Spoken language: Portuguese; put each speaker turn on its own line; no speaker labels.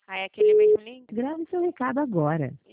é aquele mesmo link?
Grave seu recado agora.